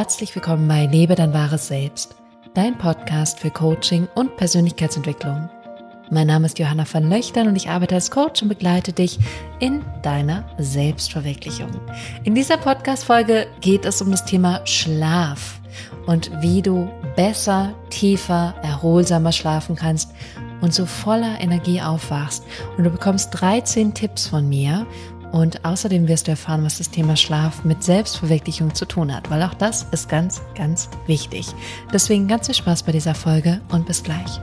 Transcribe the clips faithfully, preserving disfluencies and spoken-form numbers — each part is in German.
Herzlich willkommen bei Lebe dein wahres Selbst, dein Podcast für Coaching und Persönlichkeitsentwicklung. Mein Name ist Johanna van Löchtern und ich arbeite als Coach und begleite dich in deiner Selbstverwirklichung. In dieser Podcast-Folge geht es um das Thema Schlaf und wie du besser, tiefer, erholsamer schlafen kannst und so voller Energie aufwachst. Und du bekommst dreizehn Tipps von mir. Und außerdem wirst du erfahren, was das Thema Schlaf mit Selbstverwirklichung zu tun hat, weil auch das ist ganz, ganz wichtig. Deswegen ganz viel Spaß bei dieser Folge und bis gleich.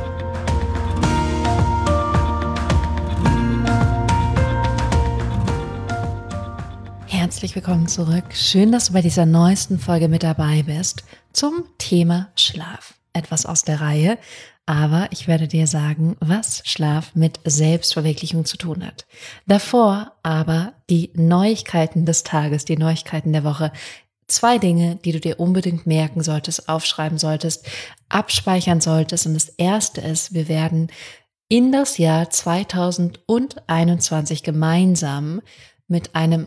Herzlich willkommen zurück. Schön, dass du bei dieser neuesten Folge mit dabei bist zum Thema Schlaf. Etwas aus der Reihe. Aber ich werde dir sagen, was Schlaf mit Selbstverwirklichung zu tun hat. Davor aber die Neuigkeiten des Tages, die Neuigkeiten der Woche. Zwei Dinge, die du dir unbedingt merken solltest, aufschreiben solltest, abspeichern solltest. Und das erste ist, wir werden in das Jahr zweitausendeinundzwanzig gemeinsam mit einem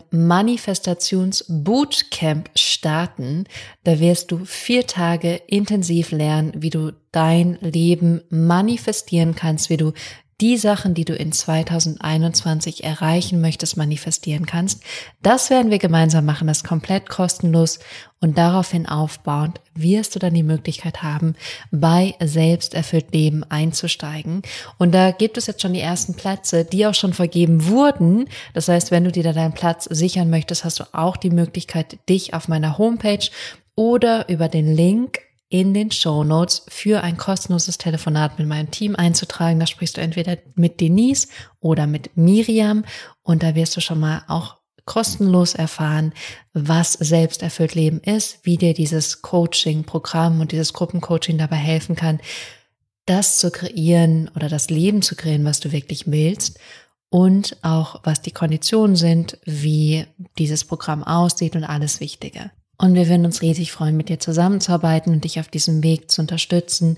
Manifestations-Bootcamp starten. Da wirst du vier Tage intensiv lernen, wie du dein Leben manifestieren kannst, wie du die Sachen, die du in zweitausendeinundzwanzig erreichen möchtest, manifestieren kannst. Das werden wir gemeinsam machen, das ist komplett kostenlos und daraufhin aufbauend wirst du dann die Möglichkeit haben, bei Selbsterfüllt Leben einzusteigen. Und da gibt es jetzt schon die ersten Plätze, die auch schon vergeben wurden. Das heißt, wenn du dir da deinen Platz sichern möchtest, hast du auch die Möglichkeit, dich auf meiner Homepage oder über den Link in den Shownotes für ein kostenloses Telefonat mit meinem Team einzutragen. Da sprichst du entweder mit Denise oder mit Miriam und da wirst du schon mal auch kostenlos erfahren, was Selbsterfüllt Leben ist, wie dir dieses Coaching-Programm und dieses Gruppencoaching dabei helfen kann, das zu kreieren oder das Leben zu kreieren, was du wirklich willst und auch was die Konditionen sind, wie dieses Programm aussieht und alles Wichtige. Und wir würden uns riesig freuen, mit dir zusammenzuarbeiten und dich auf diesem Weg zu unterstützen,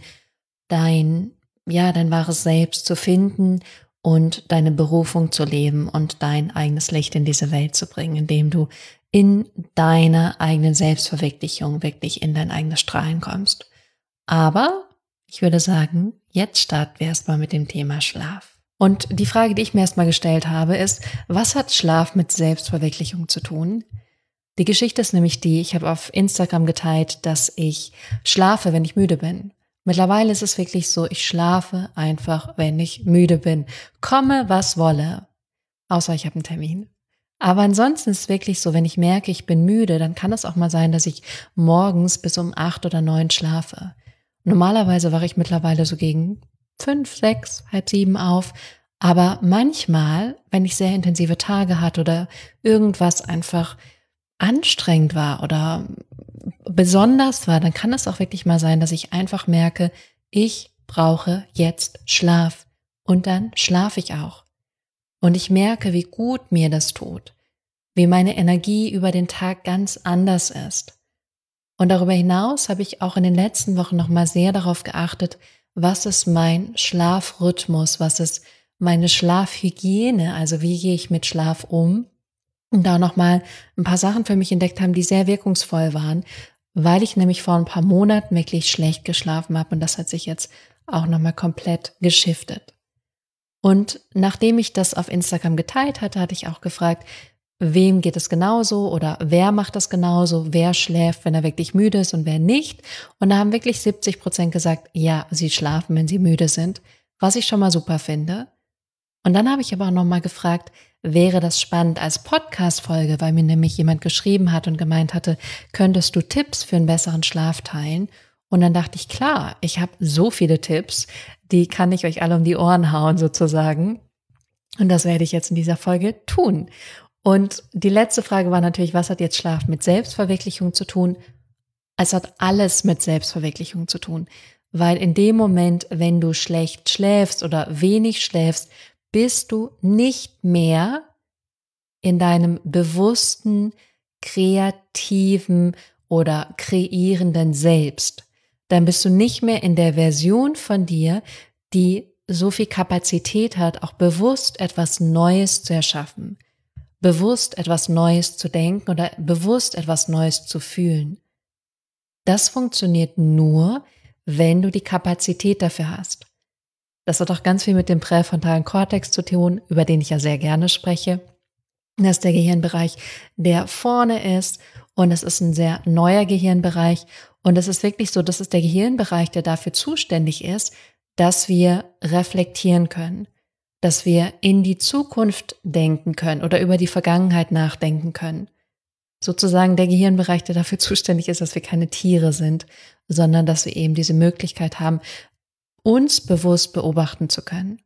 dein, ja, dein wahres Selbst zu finden und deine Berufung zu leben und dein eigenes Licht in diese Welt zu bringen, indem du in deiner eigenen Selbstverwirklichung wirklich in dein eigenes Strahlen kommst. Aber ich würde sagen, jetzt starten wir erstmal mit dem Thema Schlaf. Und die Frage, die ich mir erstmal gestellt habe, ist, was hat Schlaf mit Selbstverwirklichung zu tun? Die Geschichte ist nämlich die, ich habe auf Instagram geteilt, dass ich schlafe, wenn ich müde bin. Mittlerweile ist es wirklich so, ich schlafe einfach, wenn ich müde bin. Komme, was wolle. Außer ich habe einen Termin. Aber ansonsten ist es wirklich so, wenn ich merke, ich bin müde, dann kann es auch mal sein, dass ich morgens bis um acht oder neun schlafe. Normalerweise wache ich mittlerweile so gegen fünf, sechs, halb sieben auf. Aber manchmal, wenn ich sehr intensive Tage hatte oder irgendwas einfach anstrengend war oder besonders war, dann kann es auch wirklich mal sein, dass ich einfach merke, ich brauche jetzt Schlaf und dann schlafe ich auch. Und ich merke, wie gut mir das tut, wie meine Energie über den Tag ganz anders ist. Und darüber hinaus habe ich auch in den letzten Wochen nochmal sehr darauf geachtet, was ist mein Schlafrhythmus, was ist meine Schlafhygiene, also wie gehe ich mit Schlaf um. Und da nochmal ein paar Sachen für mich entdeckt haben, die sehr wirkungsvoll waren, weil ich nämlich vor ein paar Monaten wirklich schlecht geschlafen habe und das hat sich jetzt auch nochmal komplett geschiftet. Und nachdem ich das auf Instagram geteilt hatte, hatte ich auch gefragt, wem geht es genauso oder wer macht das genauso, wer schläft, wenn er wirklich müde ist und wer nicht. Und da haben wirklich siebzig Prozent gesagt, ja, sie schlafen, wenn sie müde sind, was ich schon mal super finde. Und dann habe ich aber auch nochmal gefragt, wäre das spannend als Podcast-Folge, weil mir nämlich jemand geschrieben hat und gemeint hatte, könntest du Tipps für einen besseren Schlaf teilen? Und dann dachte ich, klar, ich habe so viele Tipps, die kann ich euch alle um die Ohren hauen sozusagen. Und das werde ich jetzt in dieser Folge tun. Und die letzte Frage war natürlich, was hat jetzt Schlaf mit Selbstverwirklichung zu tun? Es hat alles mit Selbstverwirklichung zu tun, weil in dem Moment, wenn du schlecht schläfst oder wenig schläfst, bist du nicht mehr in deinem bewussten, kreativen oder kreierenden Selbst. Dann bist du nicht mehr in der Version von dir, die so viel Kapazität hat, auch bewusst etwas Neues zu erschaffen, bewusst etwas Neues zu denken oder bewusst etwas Neues zu fühlen. Das funktioniert nur, wenn du die Kapazität dafür hast. Das hat auch ganz viel mit dem präfrontalen Kortex zu tun, über den ich ja sehr gerne spreche. Das ist der Gehirnbereich, der vorne ist, und es ist ein sehr neuer Gehirnbereich. Und es ist wirklich so, das ist der Gehirnbereich, der dafür zuständig ist, dass wir reflektieren können, dass wir in die Zukunft denken können oder über die Vergangenheit nachdenken können. Sozusagen der Gehirnbereich, der dafür zuständig ist, dass wir keine Tiere sind, sondern dass wir eben diese Möglichkeit haben, uns bewusst beobachten zu können.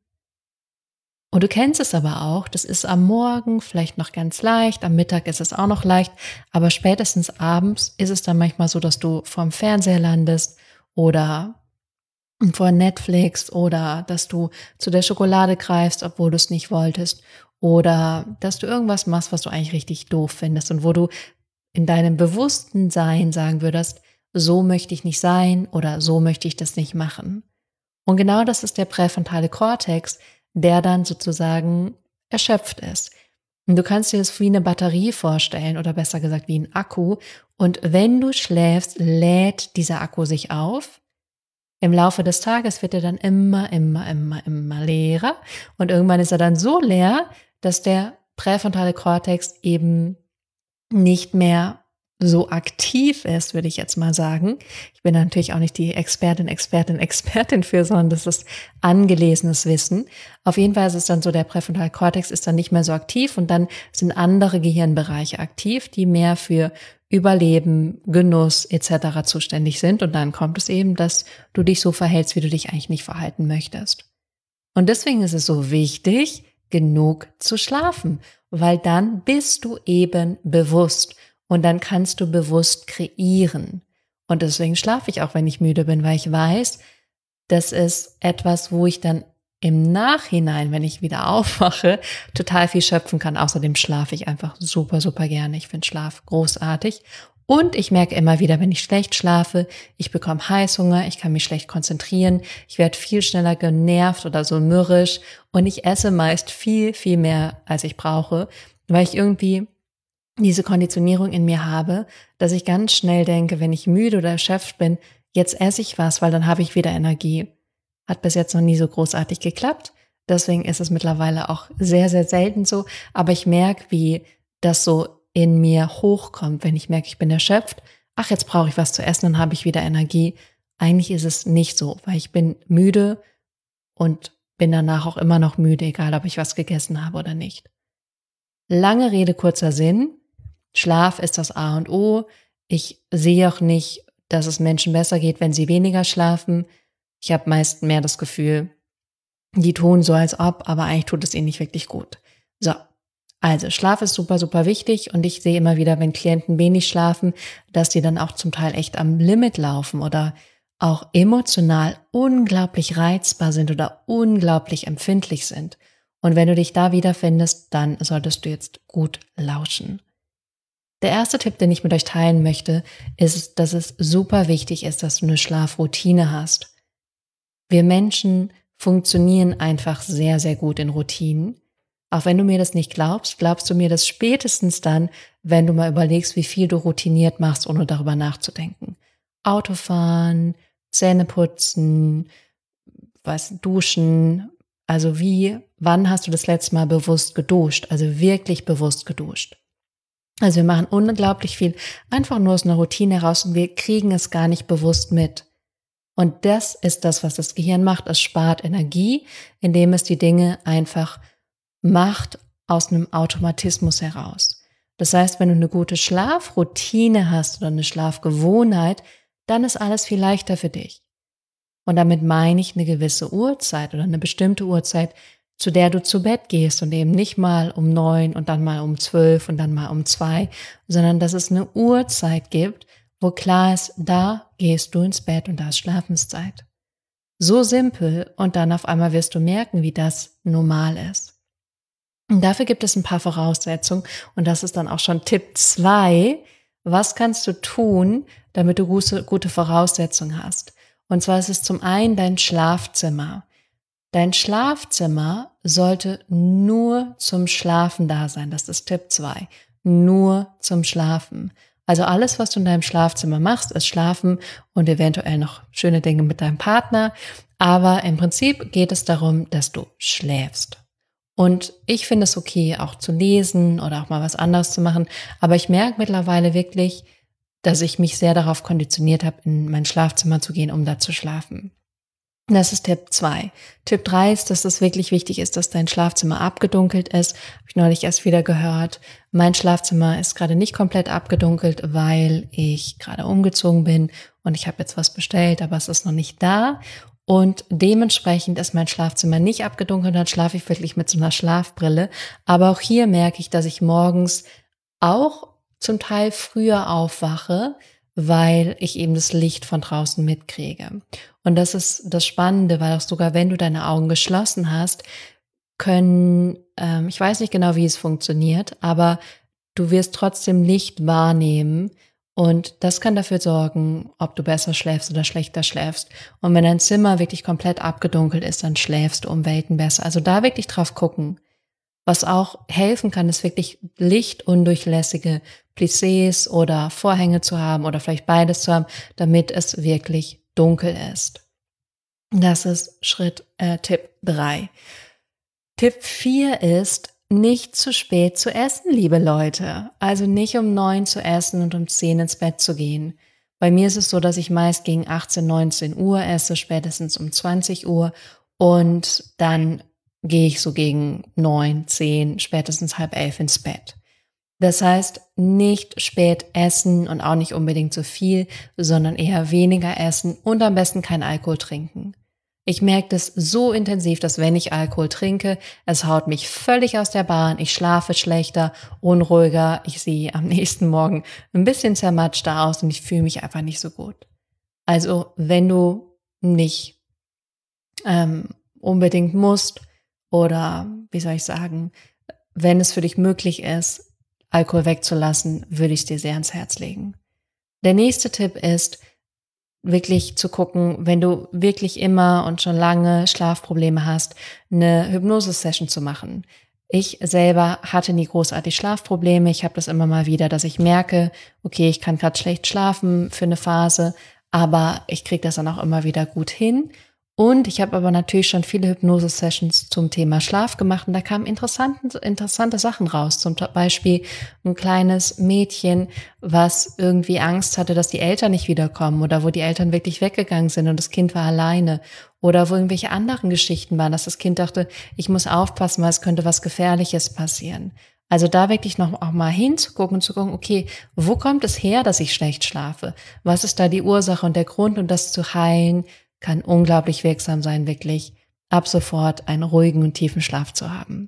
Und du kennst es aber auch, das ist am Morgen vielleicht noch ganz leicht, am Mittag ist es auch noch leicht, aber spätestens abends ist es dann manchmal so, dass du vorm Fernseher landest oder vor Netflix oder dass du zu der Schokolade greifst, obwohl du es nicht wolltest, oder dass du irgendwas machst, was du eigentlich richtig doof findest und wo du in deinem bewussten Sein sagen würdest, so möchte ich nicht sein oder so möchte ich das nicht machen. Und genau das ist der präfrontale Kortex, der dann sozusagen erschöpft ist. Und du kannst dir das wie eine Batterie vorstellen oder besser gesagt wie ein Akku. Und wenn du schläfst, lädt dieser Akku sich auf. Im Laufe des Tages wird er dann immer, immer, immer, immer leerer. Und irgendwann ist er dann so leer, dass der präfrontale Kortex eben nicht mehr so aktiv ist, würde ich jetzt mal sagen. Ich bin natürlich auch nicht die Expertin, Expertin, Expertin für, sondern das ist angelesenes Wissen. Auf jeden Fall ist es dann so, der präfrontale Kortex ist dann nicht mehr so aktiv und dann sind andere Gehirnbereiche aktiv, die mehr für Überleben, Genuss et cetera zuständig sind. Und dann kommt es eben, dass du dich so verhältst, wie du dich eigentlich nicht verhalten möchtest. Und deswegen ist es so wichtig, genug zu schlafen, weil dann bist du eben bewusst. Und dann kannst du bewusst kreieren. Und deswegen schlafe ich auch, wenn ich müde bin, weil ich weiß, das ist etwas, wo ich dann im Nachhinein, wenn ich wieder aufwache, total viel schöpfen kann. Außerdem schlafe ich einfach super, super gerne. Ich finde Schlaf großartig. Und ich merke immer wieder, wenn ich schlecht schlafe, ich bekomme Heißhunger, ich kann mich schlecht konzentrieren, ich werde viel schneller genervt oder so mürrisch und ich esse meist viel, viel mehr, als ich brauche, weil ich irgendwie diese Konditionierung in mir habe, dass ich ganz schnell denke, wenn ich müde oder erschöpft bin, jetzt esse ich was, weil dann habe ich wieder Energie. Hat bis jetzt noch nie so großartig geklappt. Deswegen ist es mittlerweile auch sehr, sehr selten so. Aber ich merke, wie das so in mir hochkommt, wenn ich merke, ich bin erschöpft. Ach, jetzt brauche ich was zu essen, dann habe ich wieder Energie. Eigentlich ist es nicht so, weil ich bin müde und bin danach auch immer noch müde, egal ob ich was gegessen habe oder nicht. Lange Rede, kurzer Sinn. Schlaf ist das A und O. Ich sehe auch nicht, dass es Menschen besser geht, wenn sie weniger schlafen. Ich habe meist mehr das Gefühl, die tun so als ob, aber eigentlich tut es ihnen nicht wirklich gut. So, also Schlaf ist super, super wichtig und ich sehe immer wieder, wenn Klienten wenig schlafen, dass die dann auch zum Teil echt am Limit laufen oder auch emotional unglaublich reizbar sind oder unglaublich empfindlich sind. Und wenn du dich da wiederfindest, dann solltest du jetzt gut lauschen. Der erste Tipp, den ich mit euch teilen möchte, ist, dass es super wichtig ist, dass du eine Schlafroutine hast. Wir Menschen funktionieren einfach sehr, sehr gut in Routinen. Auch wenn du mir das nicht glaubst, glaubst du mir das spätestens dann, wenn du mal überlegst, wie viel du routiniert machst, ohne darüber nachzudenken. Autofahren, Zähne putzen, was, duschen. Also wie, wann hast du das letzte Mal bewusst geduscht? Also wirklich bewusst geduscht. Also wir machen unglaublich viel einfach nur aus einer Routine heraus und wir kriegen es gar nicht bewusst mit. Und das ist das, was das Gehirn macht. Es spart Energie, indem es die Dinge einfach macht aus einem Automatismus heraus. Das heißt, wenn du eine gute Schlafroutine hast oder eine Schlafgewohnheit, dann ist alles viel leichter für dich. Und damit meine ich eine gewisse Uhrzeit oder eine bestimmte Uhrzeit, zu der du zu Bett gehst und eben nicht mal um neun und dann mal um zwölf und dann mal um zwei, sondern dass es eine Uhrzeit gibt, wo klar ist, da gehst du ins Bett und da ist Schlafenszeit. So simpel und dann auf einmal wirst du merken, wie das normal ist. Und dafür gibt es ein paar Voraussetzungen und das ist dann auch schon Tipp zwei. Was kannst du tun, damit du gute, gute Voraussetzungen hast? Und zwar ist es zum einen dein Schlafzimmer. Dein Schlafzimmer sollte nur zum Schlafen da sein. Das ist Tipp zwei. Nur zum Schlafen. Also alles, was du in deinem Schlafzimmer machst, ist schlafen und eventuell noch schöne Dinge mit deinem Partner. Aber im Prinzip geht es darum, dass du schläfst. Und ich finde es okay, auch zu lesen oder auch mal was anderes zu machen. Aber ich merke mittlerweile wirklich, dass ich mich sehr darauf konditioniert habe, in mein Schlafzimmer zu gehen, um da zu schlafen. Das ist Tipp zwei. Tipp drei ist, dass es wirklich wichtig ist, dass dein Schlafzimmer abgedunkelt ist. Habe ich neulich erst wieder gehört. Mein Schlafzimmer ist gerade nicht komplett abgedunkelt, weil ich gerade umgezogen bin und ich habe jetzt was bestellt, aber es ist noch nicht da. Und dementsprechend ist mein Schlafzimmer nicht abgedunkelt, dann schlafe ich wirklich mit so einer Schlafbrille. Aber auch hier merke ich, dass ich morgens auch zum Teil früher aufwache, weil ich eben das Licht von draußen mitkriege. Und das ist das Spannende, weil auch sogar wenn du deine Augen geschlossen hast, können, ähm, ich weiß nicht genau, wie es funktioniert, aber du wirst trotzdem Licht wahrnehmen und das kann dafür sorgen, ob du besser schläfst oder schlechter schläfst. Und wenn dein Zimmer wirklich komplett abgedunkelt ist, dann schläfst du um Welten besser. Also da wirklich drauf gucken. Was auch helfen kann, ist wirklich lichtundurchlässige Plissés oder Vorhänge zu haben oder vielleicht beides zu haben, damit es wirklich dunkel ist. Das ist Schritt äh, Tipp drei. Tipp vier ist, nicht zu spät zu essen, liebe Leute. Also nicht um neun zu essen und um zehn ins Bett zu gehen. Bei mir ist es so, dass ich meist gegen achtzehn, neunzehn Uhr esse, spätestens um zwanzig Uhr und dann gehe ich so gegen neun, zehn, spätestens halb elf ins Bett. Das heißt, nicht spät essen und auch nicht unbedingt zu viel, sondern eher weniger essen und am besten kein Alkohol trinken. Ich merke das so intensiv, dass wenn ich Alkohol trinke, es haut mich völlig aus der Bahn, ich schlafe schlechter, unruhiger, ich sehe am nächsten Morgen ein bisschen zermatschter aus und ich fühle mich einfach nicht so gut. Also wenn du nicht ähm, unbedingt musst oder, wie soll ich sagen, wenn es für dich möglich ist, Alkohol wegzulassen, würde ich es dir sehr ans Herz legen. Der nächste Tipp ist, wirklich zu gucken, wenn du wirklich immer und schon lange Schlafprobleme hast, eine Hypnose-Session zu machen. Ich selber hatte nie großartig Schlafprobleme. Ich habe das immer mal wieder, dass ich merke, okay, ich kann gerade schlecht schlafen für eine Phase, aber ich kriege das dann auch immer wieder gut hin. Und ich habe aber natürlich schon viele Hypnose-Sessions zum Thema Schlaf gemacht und da kamen interessante, interessante Sachen raus. Zum Beispiel ein kleines Mädchen, was irgendwie Angst hatte, dass die Eltern nicht wiederkommen oder wo die Eltern wirklich weggegangen sind und das Kind war alleine. Oder wo irgendwelche anderen Geschichten waren, dass das Kind dachte, ich muss aufpassen, weil es könnte was Gefährliches passieren. Also da wirklich noch auch mal hinzugucken und zu gucken, okay, wo kommt es her, dass ich schlecht schlafe? Was ist da die Ursache und der Grund und das zu heilen, kann unglaublich wirksam sein, wirklich ab sofort einen ruhigen und tiefen Schlaf zu haben.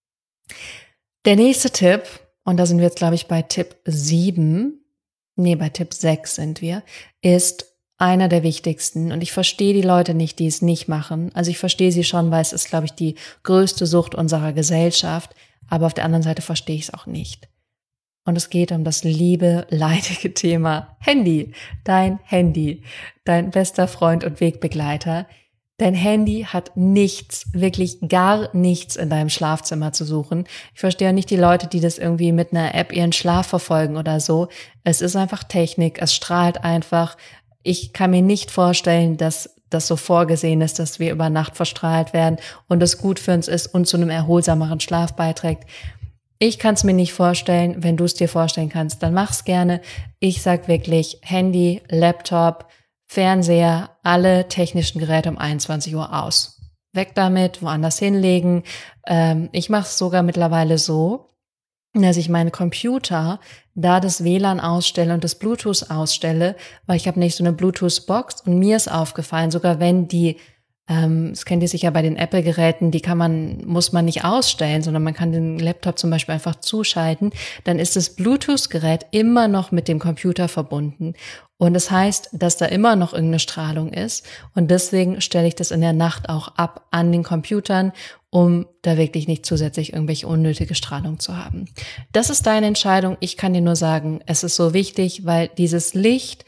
Der nächste Tipp, und da sind wir jetzt, glaube ich, bei Tipp sieben, nee, bei Tipp sechs sind wir, ist einer der wichtigsten. Und ich verstehe die Leute nicht, die es nicht machen. Also ich verstehe sie schon, weil es ist, glaube ich, die größte Sucht unserer Gesellschaft. Aber auf der anderen Seite verstehe ich es auch nicht. Und es geht um das liebe, leidige Thema Handy. Dein Handy, dein bester Freund und Wegbegleiter. Dein Handy hat nichts, wirklich gar nichts in deinem Schlafzimmer zu suchen. Ich verstehe auch nicht die Leute, die das irgendwie mit einer App ihren Schlaf verfolgen oder so. Es ist einfach Technik, es strahlt einfach. Ich kann mir nicht vorstellen, dass das so vorgesehen ist, dass wir über Nacht verstrahlt werden und es gut für uns ist und zu einem erholsameren Schlaf beiträgt. Ich kann es mir nicht vorstellen. Wenn du es dir vorstellen kannst, dann mach's gerne. Ich sag wirklich Handy, Laptop, Fernseher, alle technischen Geräte um einundzwanzig Uhr aus. Weg damit, woanders hinlegen. Ähm, ich mache es sogar mittlerweile so, dass ich meinen Computer da das W L A N ausstelle und das Bluetooth ausstelle, weil ich habe nicht so eine Bluetooth-Box und mir ist aufgefallen, sogar wenn die Ähm, das kennt ihr sicher bei den Apple-Geräten, die kann man, muss man nicht ausstellen, sondern man kann den Laptop zum Beispiel einfach zuschalten. Dann ist das Bluetooth-Gerät immer noch mit dem Computer verbunden. Und das heißt, dass da immer noch irgendeine Strahlung ist. Und deswegen stelle ich das in der Nacht auch ab an den Computern, um da wirklich nicht zusätzlich irgendwelche unnötige Strahlung zu haben. Das ist deine Entscheidung. Ich kann dir nur sagen, es ist so wichtig, weil dieses Licht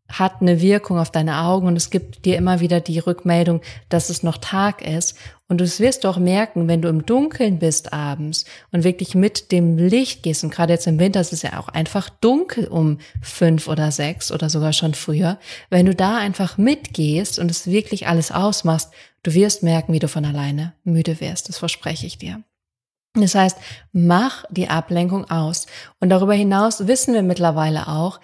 hat eine Wirkung auf deine Augen und es gibt dir immer wieder die Rückmeldung, dass es noch Tag ist. Und du wirst doch merken, wenn du im Dunkeln bist abends und wirklich mit dem Licht gehst, und gerade jetzt im Winter ist es ja auch einfach dunkel um fünf oder sechs oder sogar schon früher, wenn du da einfach mitgehst und es wirklich alles ausmachst, du wirst merken, wie du von alleine müde wirst. Das verspreche ich dir. Das heißt, mach die Ablenkung aus. Und darüber hinaus wissen wir mittlerweile auch,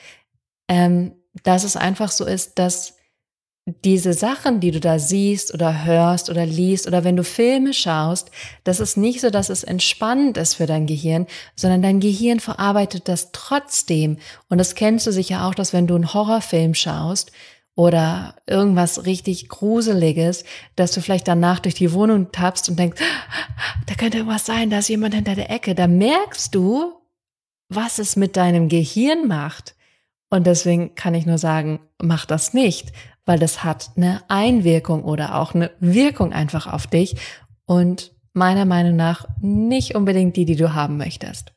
ähm, dass es einfach so ist, dass diese Sachen, die du da siehst oder hörst oder liest oder wenn du Filme schaust, das ist nicht so, dass es entspannend ist für dein Gehirn, sondern dein Gehirn verarbeitet das trotzdem. Und das kennst du sicher auch, dass wenn du einen Horrorfilm schaust oder irgendwas richtig Gruseliges, dass du vielleicht danach durch die Wohnung tappst und denkst, da könnte irgendwas sein, da ist jemand hinter der Ecke. Da merkst du, was es mit deinem Gehirn macht. Und deswegen kann ich nur sagen, mach das nicht, weil das hat eine Einwirkung oder auch eine Wirkung einfach auf dich und meiner Meinung nach nicht unbedingt die, die du haben möchtest.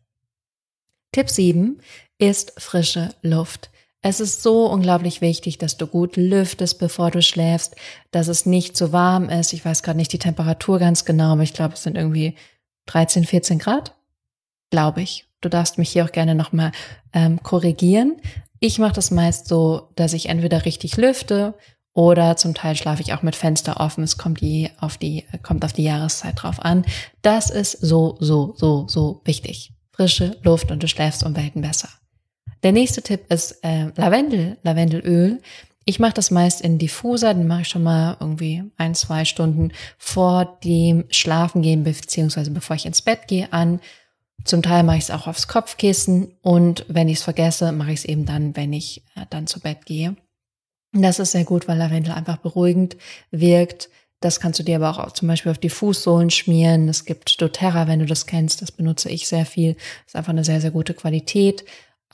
Tipp sieben ist frische Luft. Es ist so unglaublich wichtig, dass du gut lüftest, bevor du schläfst, dass es nicht zu warm ist. Ich weiß gerade nicht die Temperatur ganz genau, aber ich glaube, es sind irgendwie dreizehn, vierzehn Grad, glaube ich. Du darfst mich hier auch gerne nochmal ähm, korrigieren. Ich mache das meist so, dass ich entweder richtig lüfte oder zum Teil schlafe ich auch mit Fenster offen. Es kommt die auf die kommt auf die Jahreszeit drauf an. Das ist so, so, so, so wichtig. Frische Luft und du schläfst um Welten besser. Der nächste Tipp ist äh, Lavendel, Lavendelöl. Ich mache das meist in Diffuser, den mache ich schon mal irgendwie ein, zwei Stunden vor dem Schlafengehen beziehungsweise bevor ich ins Bett gehe an. Zum Teil mache ich es auch aufs Kopfkissen und wenn ich es vergesse, mache ich es eben dann, wenn ich äh, dann zu Bett gehe. Das ist sehr gut, weil Lavendel einfach beruhigend wirkt. Das kannst du dir aber auch zum Beispiel auf die Fußsohlen schmieren. Es gibt doTERRA, wenn du das kennst, das benutze ich sehr viel. Ist einfach eine sehr, sehr gute Qualität.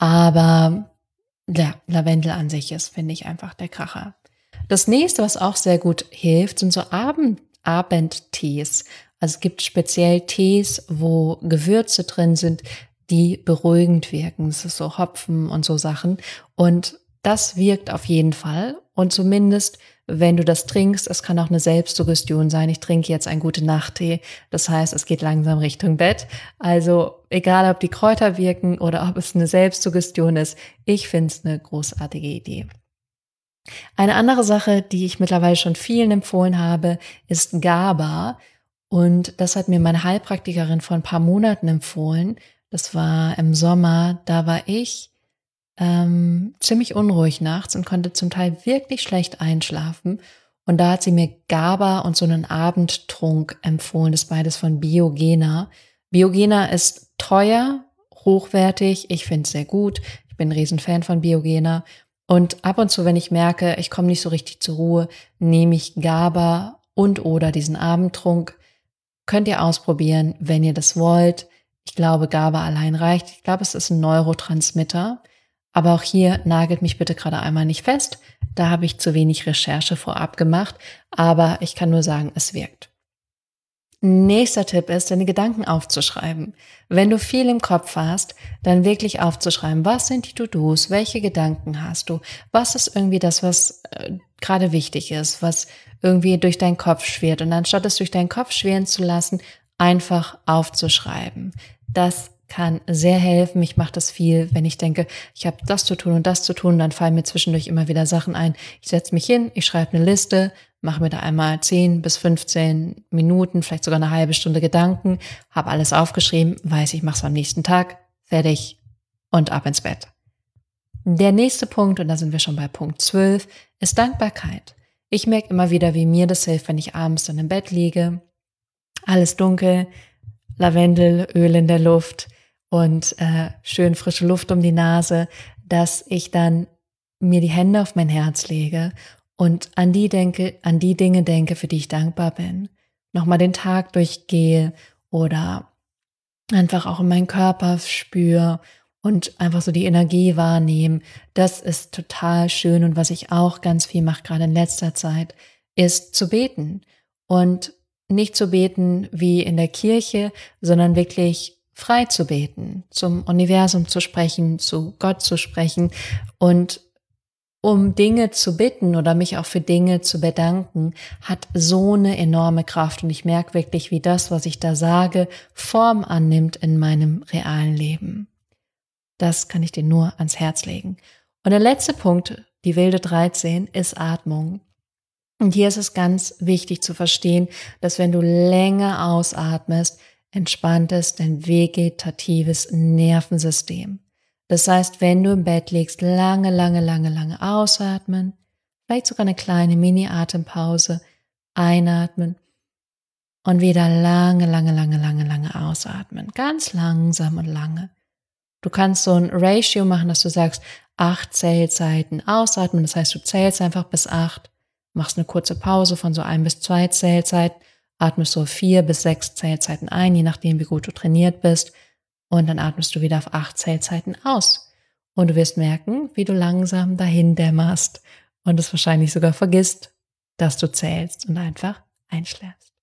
Aber ja, Lavendel an sich ist, finde ich, einfach der Kracher. Das nächste, was auch sehr gut hilft, sind so Abend, Abendtees. Also es gibt speziell Tees, wo Gewürze drin sind, die beruhigend wirken. Das ist so Hopfen und so Sachen. Und das wirkt auf jeden Fall. Und zumindest, wenn du das trinkst, es kann auch eine Selbstsuggestion sein. Ich trinke jetzt einen Gute-Nacht-Tee. Das heißt, es geht langsam Richtung Bett. Also egal, ob die Kräuter wirken oder ob es eine Selbstsuggestion ist, ich finde es eine großartige Idee. Eine andere Sache, die ich mittlerweile schon vielen empfohlen habe, ist GABA. Und das hat mir meine Heilpraktikerin vor ein paar Monaten empfohlen. Das war im Sommer, da war ich ähm, ziemlich unruhig nachts und konnte zum Teil wirklich schlecht einschlafen. Und da hat sie mir GABA und so einen Abendtrunk empfohlen. Das ist beides von Biogena. Biogena ist teuer, hochwertig. Ich finde es sehr gut. Ich bin ein Riesenfan von Biogena. Und ab und zu, wenn ich merke, ich komme nicht so richtig zur Ruhe, nehme ich GABA und oder diesen Abendtrunk. Könnt ihr ausprobieren, wenn ihr das wollt. Ich glaube, GABA allein reicht. Ich glaube, es ist ein Neurotransmitter. Aber auch hier nagelt mich bitte gerade einmal nicht fest. Da habe ich zu wenig Recherche vorab gemacht. Aber ich kann nur sagen, es wirkt. Nächster Tipp ist, deine Gedanken aufzuschreiben. Wenn du viel im Kopf hast, dann wirklich aufzuschreiben, was sind die To-Dos, welche Gedanken hast du, was ist irgendwie das, was äh, gerade wichtig ist, was irgendwie durch deinen Kopf schwirrt. Und anstatt es durch deinen Kopf schwirren zu lassen, einfach aufzuschreiben. Das kann sehr helfen. Ich mache das viel, wenn ich denke, ich habe das zu tun und das zu tun, dann fallen mir zwischendurch immer wieder Sachen ein. Ich setze mich hin, ich schreibe eine Liste, mache mir da einmal zehn bis fünfzehn Minuten, vielleicht sogar eine halbe Stunde Gedanken, habe alles aufgeschrieben, weiß, ich mache es am nächsten Tag, fertig und ab ins Bett. Der nächste Punkt, und da sind wir schon bei Punkt zwölf, ist Dankbarkeit. Ich merke immer wieder, wie mir das hilft, wenn ich abends dann im Bett liege, alles dunkel, Lavendelöl in der Luft und äh, schön frische Luft um die Nase, dass ich dann mir die Hände auf mein Herz lege und an die denke, an die Dinge denke, für die ich dankbar bin. Nochmal den Tag durchgehe oder einfach auch in meinen Körper spüre und einfach so die Energie wahrnehmen. Das ist total schön. Und was ich auch ganz viel mache, gerade in letzter Zeit, ist zu beten. Und nicht zu beten wie in der Kirche, sondern wirklich frei zu beten, zum Universum zu sprechen, zu Gott zu sprechen und um Dinge zu bitten oder mich auch für Dinge zu bedanken, hat so eine enorme Kraft. Und ich merke wirklich, wie das, was ich da sage, Form annimmt in meinem realen Leben. Das kann ich dir nur ans Herz legen. Und der letzte Punkt, die wilde dreizehn, ist Atmung. Und hier ist es ganz wichtig zu verstehen, dass wenn du länger ausatmest, entspannt ist dein vegetatives Nervensystem. Das heißt, wenn du im Bett liegst, lange, lange, lange, lange ausatmen, vielleicht sogar eine kleine Mini-Atempause, einatmen und wieder lange, lange, lange, lange, lange ausatmen. Ganz langsam und lange. Du kannst so ein Ratio machen, dass du sagst, acht Zählzeiten ausatmen. Das heißt, du zählst einfach bis acht, machst eine kurze Pause von so ein bis zwei Zählzeiten, atmest so vier bis sechs Zählzeiten ein, je nachdem, wie gut du trainiert bist. Und dann atmest du wieder auf acht Zählzeiten aus. Und du wirst merken, wie du langsam dahin dämmerst und es wahrscheinlich sogar vergisst, dass du zählst und einfach einschläfst.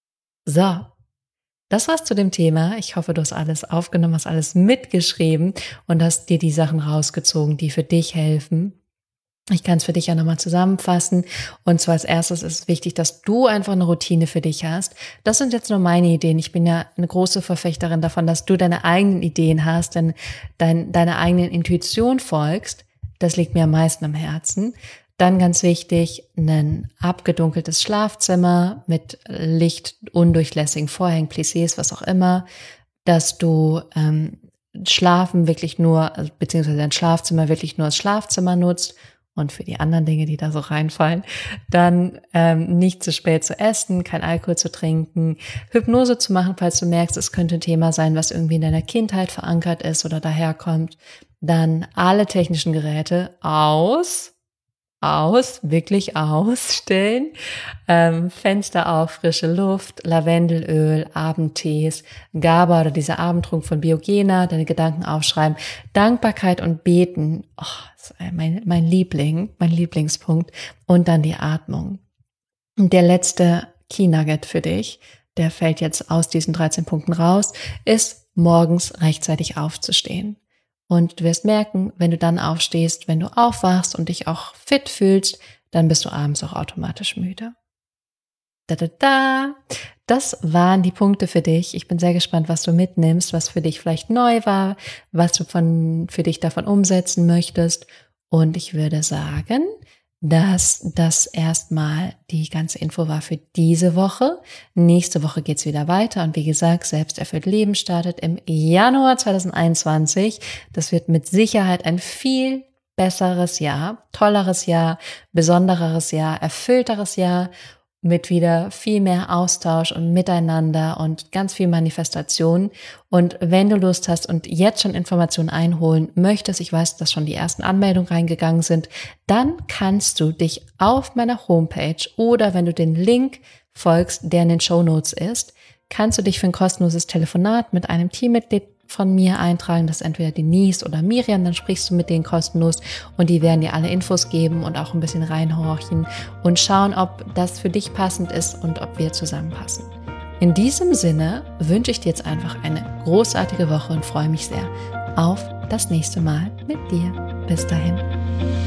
So, das war's zu dem Thema. Ich hoffe, du hast alles aufgenommen, hast alles mitgeschrieben und hast dir die Sachen rausgezogen, die für dich helfen. Ich kann es für dich ja nochmal zusammenfassen. Und zwar als erstes ist es wichtig, dass du einfach eine Routine für dich hast. Das sind jetzt nur meine Ideen. Ich bin ja eine große Verfechterin davon, dass du deine eigenen Ideen hast, denn dein, deiner eigenen Intuition folgst. Das liegt mir am meisten am Herzen. Dann ganz wichtig, ein abgedunkeltes Schlafzimmer mit lichtundurchlässigen Vorhängen, Plissés, was auch immer, dass du ähm, Schlafen wirklich nur, beziehungsweise dein Schlafzimmer wirklich nur als Schlafzimmer nutzt. Und für die anderen Dinge, die da so reinfallen, dann ähm, nicht zu spät zu essen, kein Alkohol zu trinken, Hypnose zu machen, falls du merkst, es könnte ein Thema sein, was irgendwie in deiner Kindheit verankert ist oder daherkommt. Dann alle technischen Geräte aus, aus, wirklich ausstellen, ähm, Fenster auf, frische Luft, Lavendelöl, Abendtees, GABA oder dieser Abendtrunk von Biogena, deine Gedanken aufschreiben, Dankbarkeit und Beten, oh, das ist mein, mein Liebling, mein Lieblingspunkt, und dann die Atmung. Und der letzte Key Nugget für dich, der fällt jetzt aus diesen dreizehn Punkten raus, ist morgens rechtzeitig aufzustehen. Und du wirst merken, wenn du dann aufstehst, wenn du aufwachst und dich auch fit fühlst, dann bist du abends auch automatisch müde. Da, da, da. Das waren die Punkte für dich. Ich bin sehr gespannt, was du mitnimmst, was für dich vielleicht neu war, was du von, für dich davon umsetzen möchtest. Und ich würde sagen, dass das erstmal die ganze Info war für diese Woche. Nächste Woche geht's wieder weiter und wie gesagt, Selbsterfüllt Leben startet im Januar zwanzig einundzwanzig. Das wird mit Sicherheit ein viel besseres Jahr, tolleres Jahr, besondereres Jahr, erfüllteres Jahr mit wieder viel mehr Austausch und Miteinander und ganz viel Manifestation. Und wenn du Lust hast und jetzt schon Informationen einholen möchtest, ich weiß, dass schon die ersten Anmeldungen reingegangen sind, dann kannst du dich auf meiner Homepage oder wenn du den Link folgst, der in den Shownotes ist, kannst du dich für ein kostenloses Telefonat mit einem Teammitglied von mir eintragen, das ist entweder Denise oder Miriam, dann sprichst du mit denen kostenlos und die werden dir alle Infos geben und auch ein bisschen reinhorchen und schauen, ob das für dich passend ist und ob wir zusammenpassen. In diesem Sinne wünsche ich dir jetzt einfach eine großartige Woche und freue mich sehr auf das nächste Mal mit dir. Bis dahin.